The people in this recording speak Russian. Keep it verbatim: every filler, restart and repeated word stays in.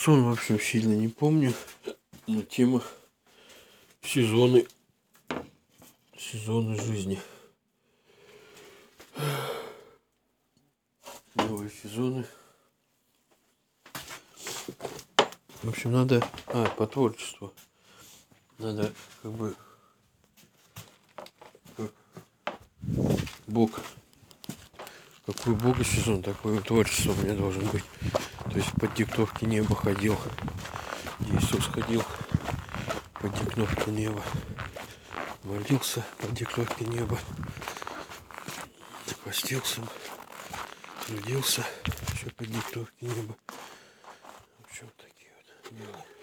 Сон, в общем, сильно не помню. Но тема сезоны. Сезоны жизни. Новые сезоны. В общем, надо... А, по творчеству. Надо как бы... Бог. Какой Бога сезон, такое творчество у меня должен быть. То есть под диктовки неба ходил. Иисус ходил под диктовки неба. Молился под диктовки неба. Постился. Трудился. Еще под диктовки неба. В общем, такие вот дела.